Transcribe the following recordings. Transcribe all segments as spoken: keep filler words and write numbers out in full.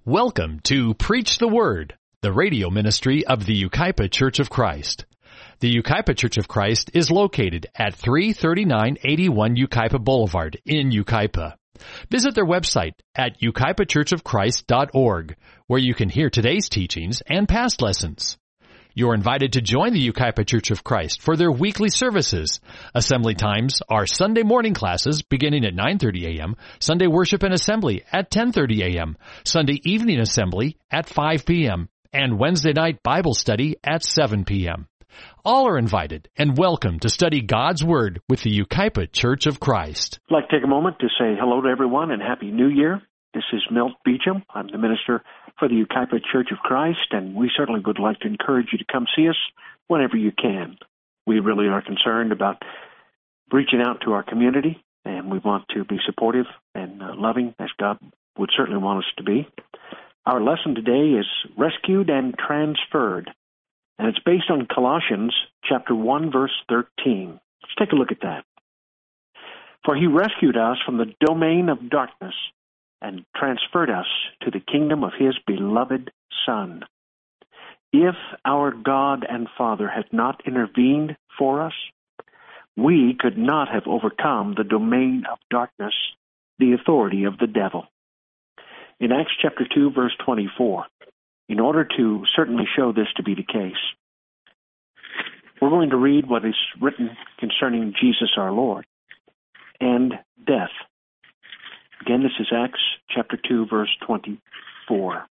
Welcome to Preach the Word, the radio ministry of the Yucaipa Church of Christ. The Yucaipa Church of Christ is located at three thirty-nine eighty-one Yucaipa Boulevard in Yucaipa. Visit their website at yucaipa church of christ dot org, where you can hear today's teachings and past lessons. You're invited to join the Yucaipa Church of Christ for their weekly services. Assembly times are Sunday morning classes beginning at nine thirty a.m., Sunday worship and assembly at ten thirty a.m., Sunday evening assembly at five p.m., and Wednesday night Bible study at seven p.m. All are invited and welcome to study God's Word with the Yucaipa Church of Christ. I'd like to take a moment to say hello to everyone and Happy New Year. This is Milt Beecham. I'm the minister for the Yucaipa Church of Christ, and we certainly would like to encourage you to come see us whenever you can. We really are concerned about reaching out to our community, and we want to be supportive and uh, loving as God would certainly want us to be. Our lesson today is Rescued and Transferred, and it's based on Colossians chapter one, verse thirteen. Let's take a look at that. For he rescued us from the domain of darkness and transferred us to the kingdom of his beloved Son. If our God and Father had not intervened for us, we could not have overcome the domain of darkness, the authority of the devil. In Acts chapter two, verse twenty-four, in order to certainly show this to be the case, we're going to read what is written concerning Jesus our Lord and death. Again, this is Acts chapter two, verse twenty-four.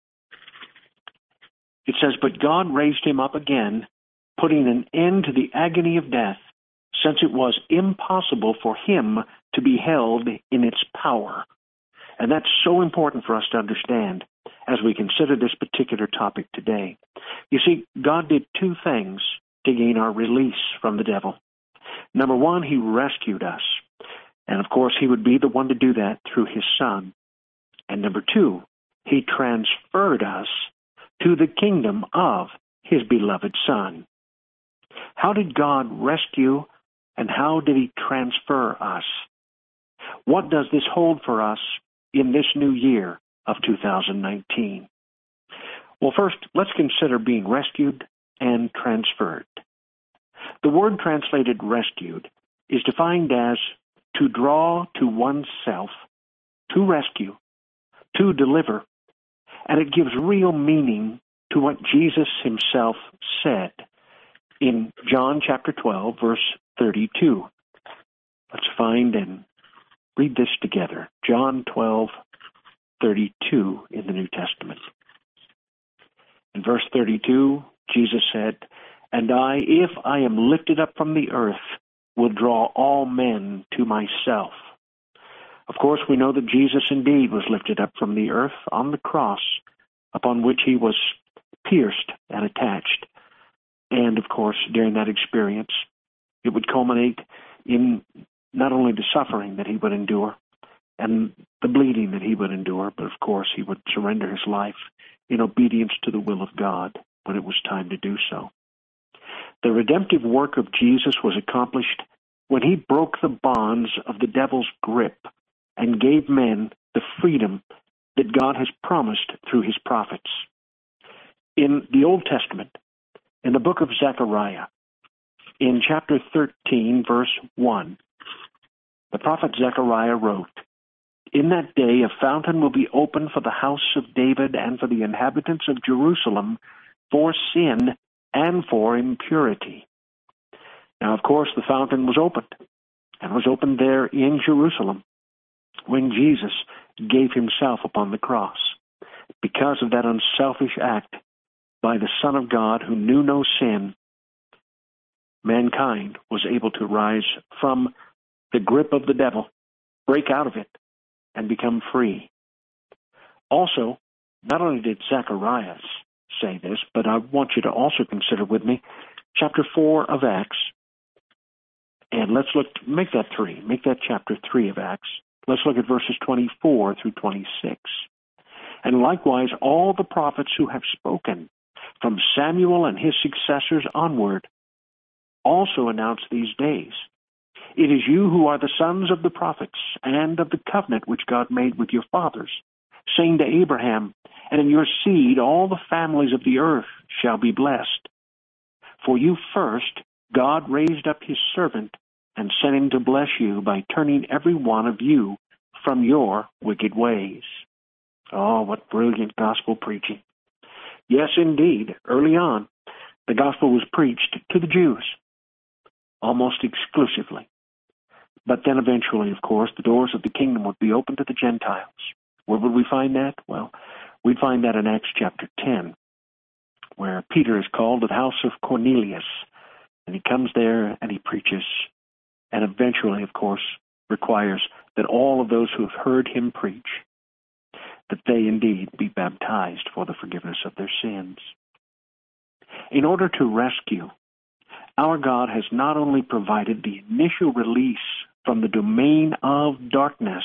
It says, But God raised him up again, putting an end to the agony of death, since it was impossible for him to be held in its power. And that's so important for us to understand as we consider this particular topic today. You see, God did two things to gain our release from the devil. Number one, he rescued us. And of course, he would be the one to do that through his Son. And number two, he transferred us to the kingdom of his beloved Son. How did God rescue and how did he transfer us? What does this hold for us in this new year of two thousand nineteen? Well, first, let's consider being rescued and transferred. The word translated rescued is defined as to draw to oneself, to rescue, to deliver, and it gives real meaning to what Jesus himself said in John chapter twelve, verse thirty-two. Let's find and read this together. John twelve, thirty-two in the New Testament. In verse thirty-two, Jesus said, And I, if I am lifted up from the earth, will draw all men to myself. Of course, we know that Jesus indeed was lifted up from the earth on the cross upon which he was pierced and attached. And of course, during that experience, it would culminate in not only the suffering that he would endure and the bleeding that he would endure, but of course, he would surrender his life in obedience to the will of God when it was time to do so. The redemptive work of Jesus was accomplished when he broke the bonds of the devil's grip and gave men the freedom that God has promised through his prophets. In the Old Testament, in the book of Zechariah, in chapter thirteen, verse one, the prophet Zechariah wrote, In that day a fountain will be opened for the house of David and for the inhabitants of Jerusalem for sin and for impurity. Now, of course, the fountain was opened, and was opened there in Jerusalem when Jesus gave himself upon the cross. Because of that unselfish act by the Son of God who knew no sin, mankind was able to rise from the grip of the devil, break out of it, and become free. Also, not only did Zechariah say this, but I want you to also consider with me chapter four of Acts. And let's look, make that three, make that chapter three of Acts. Let's look at verses twenty-four through twenty-six. And likewise, all the prophets who have spoken from Samuel and his successors onward also announce these days. It is you who are the sons of the prophets and of the covenant which God made with your fathers, saying to Abraham, and in your seed all the families of the earth shall be blessed. For you first God raised up his servant and sent him to bless you by turning every one of you from your wicked ways. Oh, what brilliant gospel preaching. Yes, indeed, early on, the gospel was preached to the Jews, almost exclusively. But then eventually, of course, the doors of the kingdom would be open to the Gentiles. Where would we find that? Well, we'd find that in Acts chapter ten, where Peter is called to the house of Cornelius, and he comes there and he preaches, and eventually, of course, requires that all of those who have heard him preach, that they indeed be baptized for the forgiveness of their sins. In order to rescue, our God has not only provided the initial release from the domain of darkness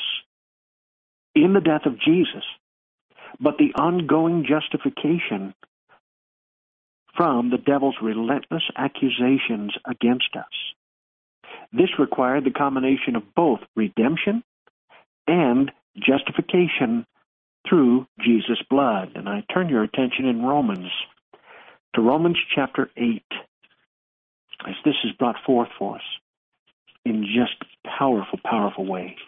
in the death of Jesus, but the ongoing justification from the devil's relentless accusations against us. This required the combination of both redemption and justification through Jesus' blood. And I turn your attention in Romans to Romans chapter eight, as this is brought forth for us in just powerful, powerful way.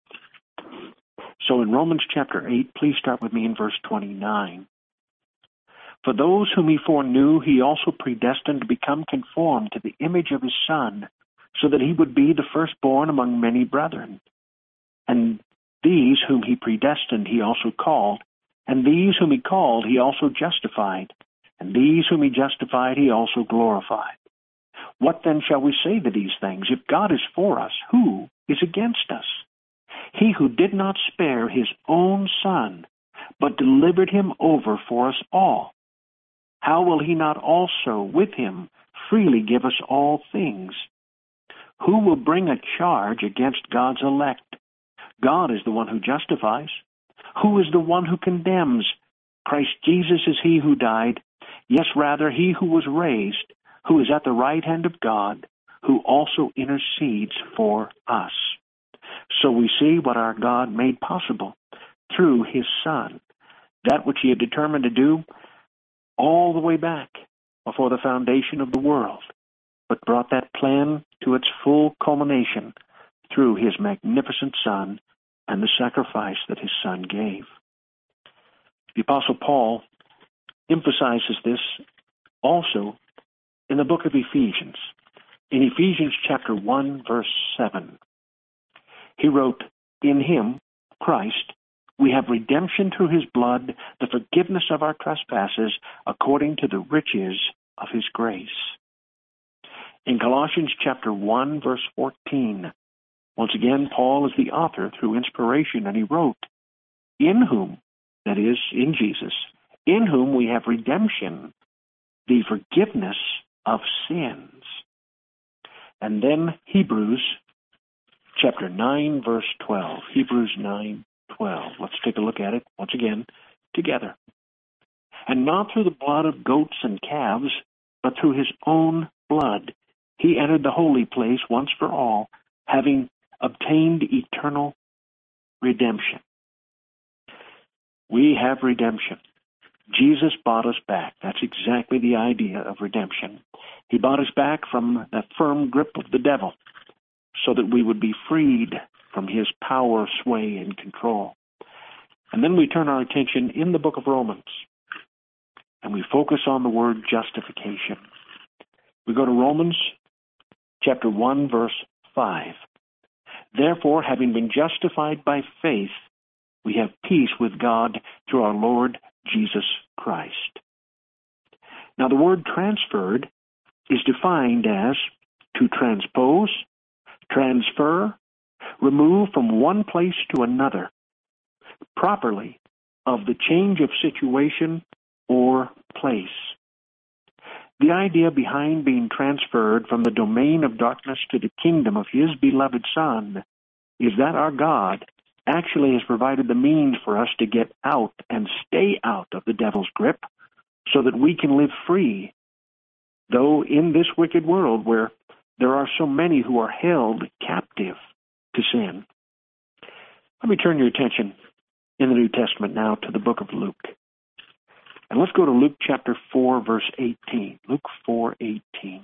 So in Romans chapter eight, please start with me in verse twenty-nine. For those whom he foreknew, he also predestined to become conformed to the image of his Son, so that he would be the firstborn among many brethren. And these whom he predestined, he also called. And these whom he called, he also justified. And these whom he justified, he also glorified. What then shall we say to these things? If God is for us, who is against us? He who did not spare his own Son, but delivered him over for us all, how will he not also with him freely give us all things? Who will bring a charge against God's elect? God is the one who justifies. Who is the one who condemns? Christ Jesus is he who died, yes, rather he who was raised, who is at the right hand of God, who also intercedes for us. So we see what our God made possible through his Son, that which he had determined to do all the way back before the foundation of the world, but brought that plan to its full culmination through his magnificent Son and the sacrifice that his Son gave. The Apostle Paul emphasizes this also in the book of Ephesians. In Ephesians chapter one, verse seven, he wrote, In him, Christ, we have redemption through his blood, the forgiveness of our trespasses, according to the riches of his grace. In Colossians chapter one, verse fourteen, once again, Paul is the author through inspiration, and he wrote, In whom, that is, in Jesus, in whom we have redemption, the forgiveness of sins. And then Hebrews chapter nine, verse twelve. Hebrews nine, twelve. Let's take a look at it once again together. And not through the blood of goats and calves, but through his own blood, he entered the holy place once for all, having obtained eternal redemption. We have redemption. Jesus bought us back. That's exactly the idea of redemption. He bought us back from the firm grip of the devil so that we would be freed from his power, sway, and control. And then we turn our attention in the book of Romans, and we focus on the word justification. We go to Romans chapter one, verse five. Therefore, having been justified by faith, we have peace with God through our Lord Jesus Christ. Now, the word transferred is defined as to transpose, transfer, remove from one place to another, properly, of the change of situation or place. The idea behind being transferred from the domain of darkness to the kingdom of his beloved Son is that our God actually has provided the means for us to get out and stay out of the devil's grip so that we can live free, though in this wicked world where there are so many who are held captive to sin. Let me turn your attention in the New Testament now to the book of Luke. And let's go to Luke chapter four, verse eighteen. Luke four eighteen.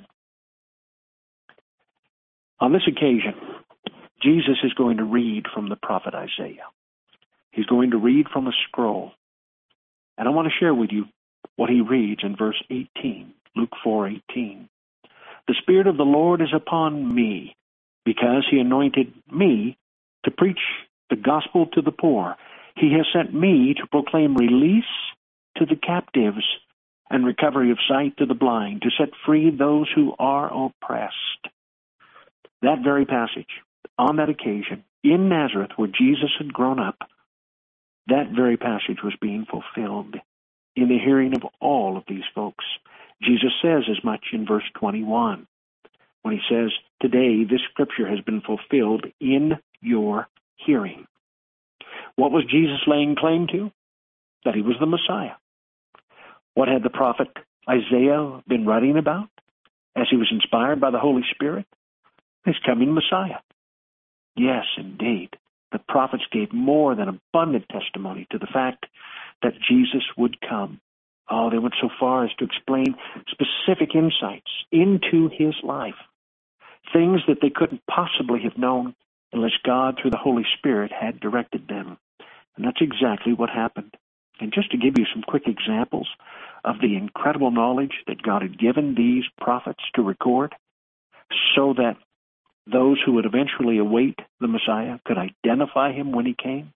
On this occasion, Jesus is going to read from the prophet Isaiah. He's going to read from a scroll. And I want to share with you what he reads in verse eighteen, Luke four eighteen. The Spirit of the Lord is upon me, because he anointed me to preach the gospel to the poor. He has sent me to proclaim release to the captives and recovery of sight to the blind, to set free those who are oppressed. That very passage, on that occasion, in Nazareth, where Jesus had grown up, that very passage was being fulfilled in the hearing of all of these folks. Jesus says as much in verse twenty-one, when he says, today this scripture has been fulfilled in your hearing. What was Jesus laying claim to? That he was the Messiah. What had the prophet Isaiah been writing about as he was inspired by the Holy Spirit? His coming Messiah. Yes, indeed. The prophets gave more than abundant testimony to the fact that Jesus would come. Oh, they went so far as to explain specific insights into his life, things that they couldn't possibly have known unless God, through the Holy Spirit, had directed them. And that's exactly what happened. And just to give you some quick examples of the incredible knowledge that God had given these prophets to record, so that those who would eventually await the Messiah could identify him when he came.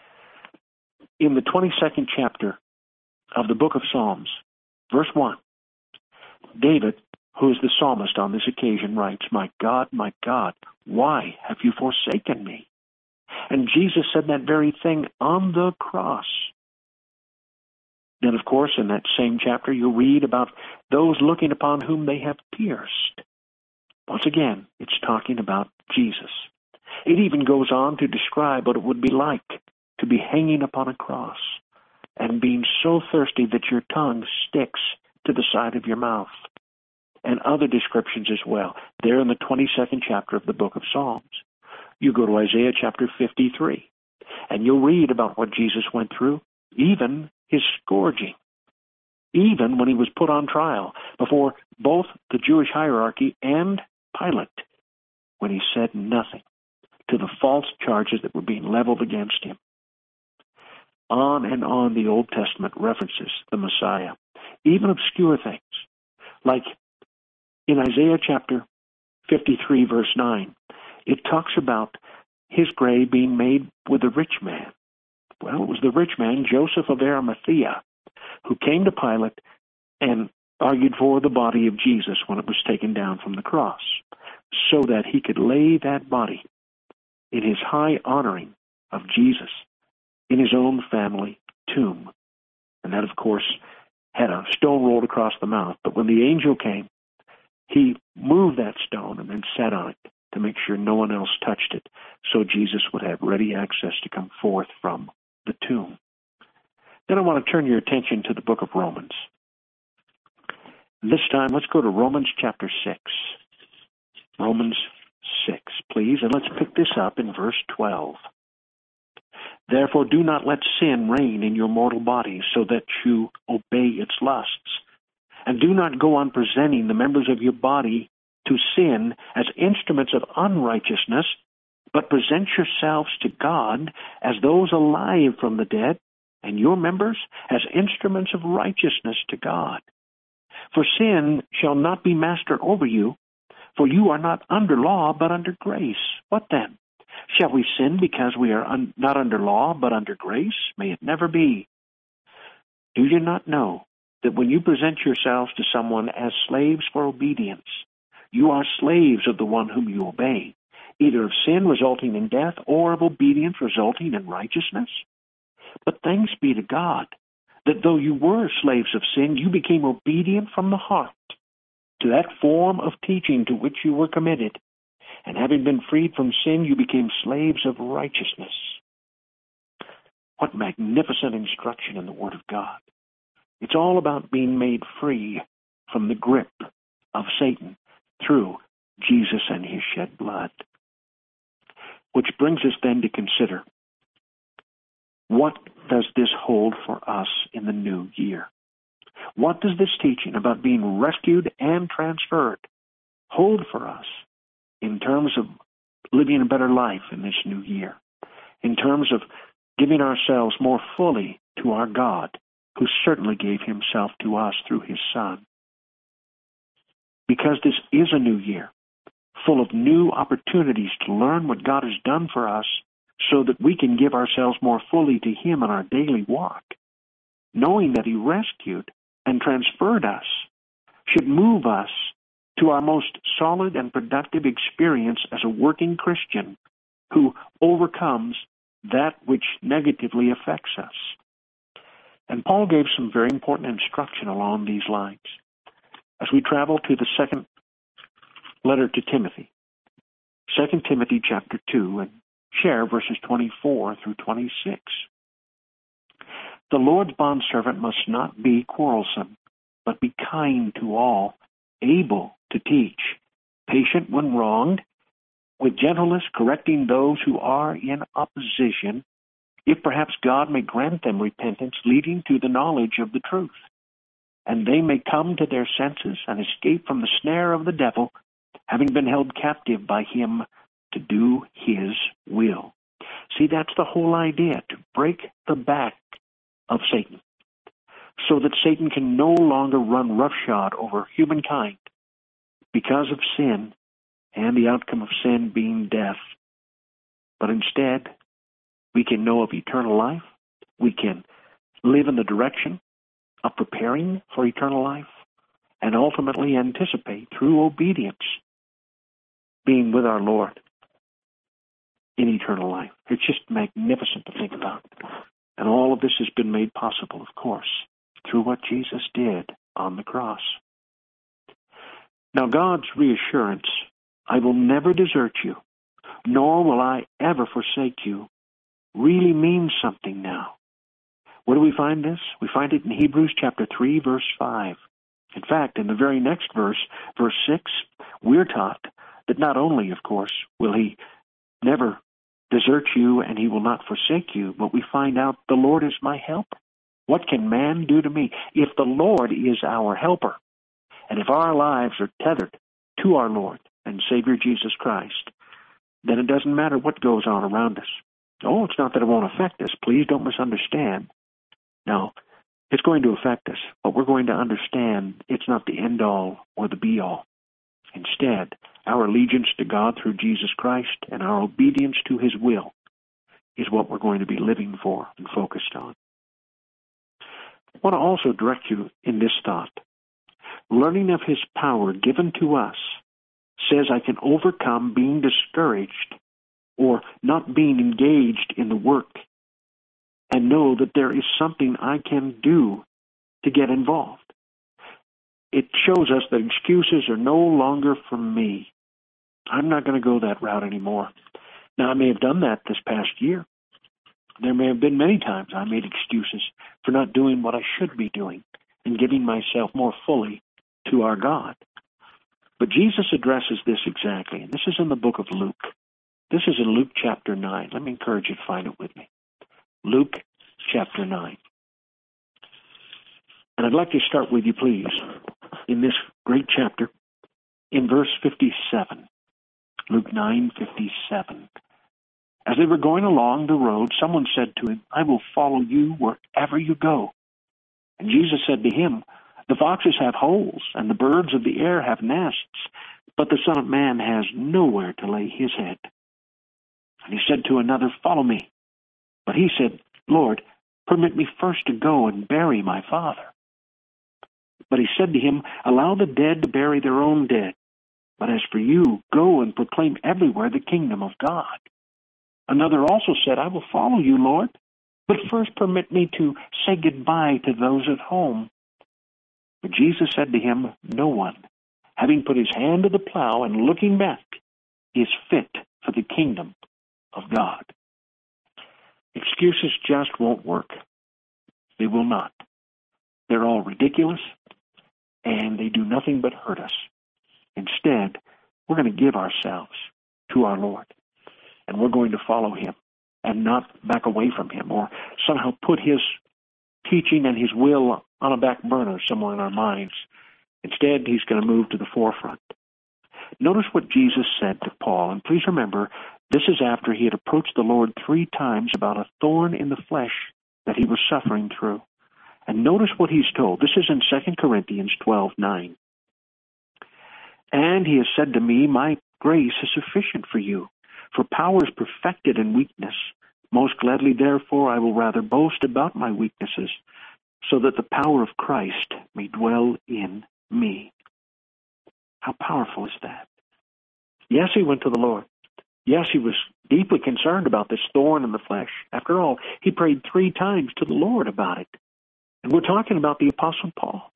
In the twenty-second chapter of the book of Psalms, verse one, David, who is the psalmist on this occasion, writes, my God, my God, why have you forsaken me? And Jesus said that very thing on the cross. Then, of course, in that same chapter, you'll read about those looking upon whom they have pierced. Once again, it's talking about Jesus. It even goes on to describe what it would be like to be hanging upon a cross and being so thirsty that your tongue sticks to the side of your mouth. And other descriptions as well. There in the twenty-second chapter of the book of Psalms. You go to Isaiah chapter fifty-three, and you'll read about what Jesus went through, even his scourging, even when he was put on trial before both the Jewish hierarchy and Pilate, when he said nothing to the false charges that were being leveled against him. On and on the Old Testament references the Messiah, even obscure things, like in Isaiah chapter fifty-three, verse nine, it talks about his grave being made with a rich man. Well, it was the rich man, Joseph of Arimathea, who came to Pilate and argued for the body of Jesus when it was taken down from the cross, so that he could lay that body in his high honoring of Jesus in his own family tomb. And that, of course, had a stone rolled across the mouth. But when the angel came, he moved that stone and then sat on it to make sure no one else touched it, so Jesus would have ready access to come forth from the tomb. Then I want to turn your attention to the book of Romans. This time, let's go to Romans chapter six. Romans six, please, and let's pick this up in verse twelve. Therefore, do not let sin reign in your mortal body, so that you obey its lusts. And do not go on presenting the members of your body to sin as instruments of unrighteousness, but present yourselves to God as those alive from the dead, and your members as instruments of righteousness to God. For sin shall not be master over you, for you are not under law, but under grace. What then? Shall we sin because we are un- not under law, but under grace? May it never be. Do you not know that when you present yourselves to someone as slaves for obedience, you are slaves of the one whom you obey, either of sin resulting in death or of obedience resulting in righteousness? But thanks be to God, that though you were slaves of sin, you became obedient from the heart to that form of teaching to which you were committed. And having been freed from sin, you became slaves of righteousness. What magnificent instruction in the Word of God. It's all about being made free from the grip of Satan through Jesus and his shed blood. Which brings us then to consider, what does this hold for us in the new year? What does this teaching about being rescued and transferred hold for us in terms of living a better life in this new year, in terms of giving ourselves more fully to our God, who certainly gave himself to us through his Son? Because this is a new year, full of new opportunities to learn what God has done for us so that we can give ourselves more fully to him in our daily walk. Knowing that he rescued and transferred us should move us to our most solid and productive experience as a working Christian who overcomes that which negatively affects us. And Paul gave some very important instruction along these lines. As we travel to the second letter to Timothy, Second Timothy chapter two, and share verses twenty-four through twenty-six. The Lord's bondservant must not be quarrelsome, but be kind to all, able to teach, patient when wronged, with gentleness correcting those who are in opposition, if perhaps God may grant them repentance leading to the knowledge of the truth, and they may come to their senses and escape from the snare of the devil, having been held captive by him to do his will. See, that's the whole idea, to break the back of Satan, so that Satan can no longer run roughshod over humankind because of sin and the outcome of sin being death. But instead, we can know of eternal life. We can live in the direction of preparing for eternal life and ultimately anticipate through obedience being with our Lord in eternal life. It's just magnificent to think about. And all of this has been made possible, of course, through what Jesus did on the cross. Now, God's reassurance, I will never desert you, nor will I ever forsake you, really means something now. Where do we find this? We find it in Hebrews chapter three, verse five. In fact, in the very next verse, verse six, we're taught that not only, of course, will he never desert you and he will not forsake you, but we find out the Lord is my helper. What can man do to me? If the Lord is our helper, and if our lives are tethered to our Lord and Savior Jesus Christ, then it doesn't matter what goes on around us. Oh, it's not that it won't affect us. Please don't misunderstand. No, it's going to affect us, but we're going to understand it's not the end-all or the be-all. Instead, our allegiance to God through Jesus Christ and our obedience to his will is what we're going to be living for and focused on. I want to also direct you in this thought. Learning of his power given to us says I can overcome being discouraged or not being engaged in the work and know that there is something I can do to get involved. It shows us that excuses are no longer from me. I'm not going to go that route anymore. Now, I may have done that this past year. There may have been many times I made excuses for not doing what I should be doing and giving myself more fully to our God. But Jesus addresses this exactly, and this is in the book of Luke. This is in Luke chapter nine. Let me encourage you to find it with me. Luke chapter nine. And I'd like to start with you, please, in this great chapter, in verse fifty-seven. Luke nine fifty-seven. As they were going along the road, someone said to him, I will follow you wherever you go. And Jesus said to him, the foxes have holes, and the birds of the air have nests, but the Son of Man has nowhere to lay his head. And he said to another, follow me. But he said, Lord, permit me first to go and bury my father. But he said to him, allow the dead to bury their own dead. But as for you, go and proclaim everywhere the kingdom of God. Another also said, I will follow you, Lord, but first permit me to say goodbye to those at home. But Jesus said to him, no one, having put his hand to the plow and looking back, is fit for the kingdom of God. Excuses just won't work. They will not. They're all ridiculous, and they do nothing but hurt us. Instead, we're going to give ourselves to our Lord, and we're going to follow him and not back away from him or somehow put his teaching and his will on a back burner somewhere in our minds. Instead, he's going to move to the forefront. Notice what Jesus said to Paul, and please remember, this is after he had approached the Lord three times about a thorn in the flesh that he was suffering through. And notice what he's told. This is in Second Corinthians twelve nine. And he has said to me, my grace is sufficient for you, for power is perfected in weakness. Most gladly, therefore, I will rather boast about my weaknesses, so that the power of Christ may dwell in me. How powerful is that? Yes, he went to the Lord. Yes, he was deeply concerned about this thorn in the flesh. After all, he prayed three times to the Lord about it. And we're talking about the Apostle Paul.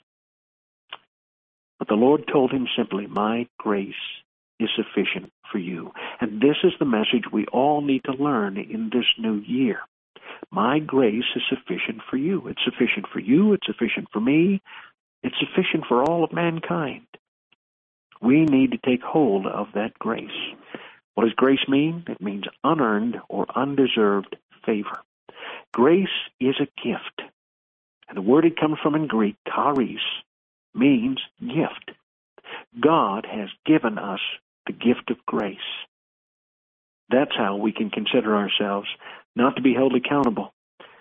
But the Lord told him simply, my grace is sufficient for you. And this is the message we all need to learn in this new year. My grace is sufficient for you. It's sufficient for you. It's sufficient for me. It's sufficient for all of mankind. We need to take hold of that grace. What does grace mean? It means unearned or undeserved favor. Grace is a gift. And the word it comes from in Greek, charis, means gift. God has given us the gift of grace. That's how we can consider ourselves not to be held accountable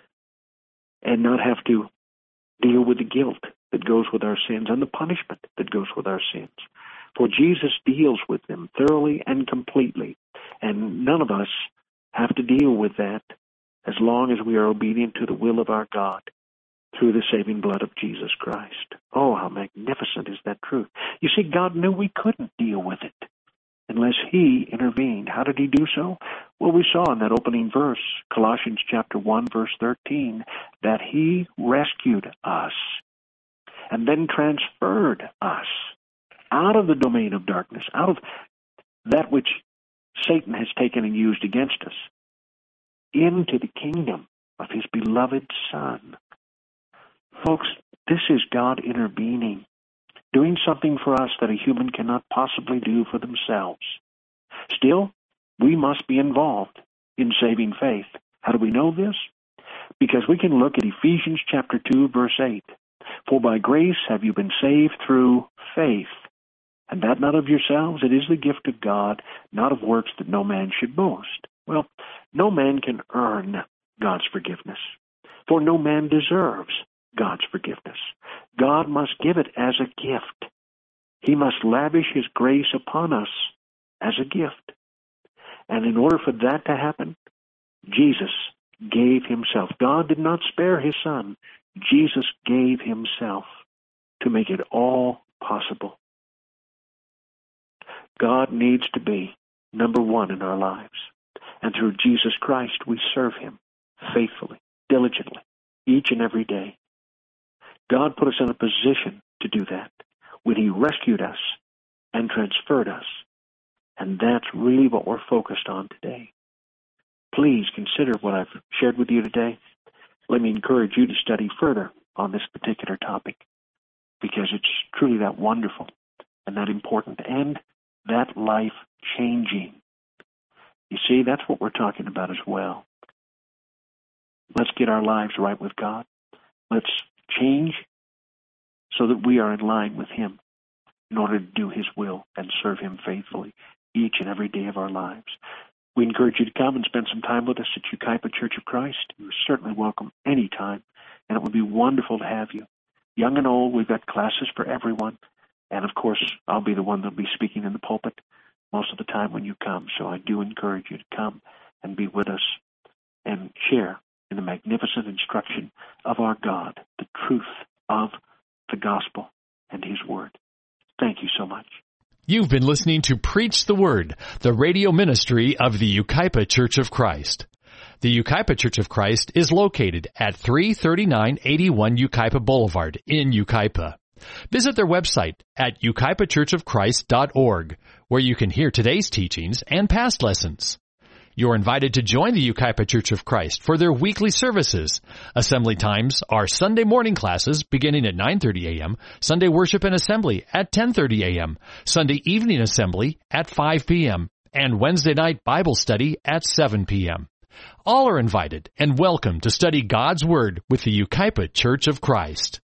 and not have to deal with the guilt that goes with our sins and the punishment that goes with our sins. For Jesus deals with them thoroughly and completely, and none of us have to deal with that as long as we are obedient to the will of our God through the saving blood of Jesus Christ. Oh, how magnificent is that truth. You see, God knew we couldn't deal with it unless he intervened. How did he do so? Well, we saw in that opening verse, Colossians chapter one, verse thirteen, that he rescued us and then transferred us out of the domain of darkness, out of that which Satan has taken and used against us, into the kingdom of his beloved Son. Folks, this is God intervening, doing something for us that a human cannot possibly do for themselves. Still, we must be involved in saving faith. How do we know this? Because we can look at Ephesians chapter two, verse eight. For by grace have you been saved through faith, and that not of yourselves, it is the gift of God, not of works that no man should boast. Well, no man can earn God's forgiveness, for no man deserves God's forgiveness. God must give it as a gift. He must lavish his grace upon us as a gift. And in order for that to happen, Jesus gave himself. God did not spare his Son. Jesus gave himself to make it all possible. God needs to be number one in our lives. And through Jesus Christ, we serve him faithfully, diligently, each and every day. God put us in a position to do that when he rescued us and transferred us. And that's really what we're focused on today. Please consider what I've shared with you today. Let me encourage you to study further on this particular topic, because it's truly that wonderful and that important and that life-changing. You see, that's what we're talking about as well. Let's get our lives right with God. Let's change so that we are in line with him in order to do his will and serve him faithfully each and every day of our lives. We encourage you to come and spend some time with us at Yucaipa Church of Christ. You're certainly welcome anytime, and it would be wonderful to have you. Young and old, we've got classes for everyone. And, of course, I'll be the one that'll be speaking in the pulpit most of the time when you come. So I do encourage you to come and be with us and share in the magnificent instruction of our God, the truth of the gospel and his word. Thank you so much. You've been listening to Preach the Word, the radio ministry of the Yucaipa Church of Christ. The Yucaipa Church of Christ is located at three thirty-nine eighty-one Yucaipa Boulevard in Yucaipa. Visit their website at yucaipa church of christ dot org, where you can hear today's teachings and past lessons. You're invited to join the Yucaipa Church of Christ for their weekly services. Assembly times are Sunday morning classes beginning at nine thirty a.m., Sunday worship and assembly at ten thirty a.m., Sunday evening assembly at five p.m., and Wednesday night Bible study at seven p.m. All are invited and welcome to study God's Word with the Yucaipa Church of Christ.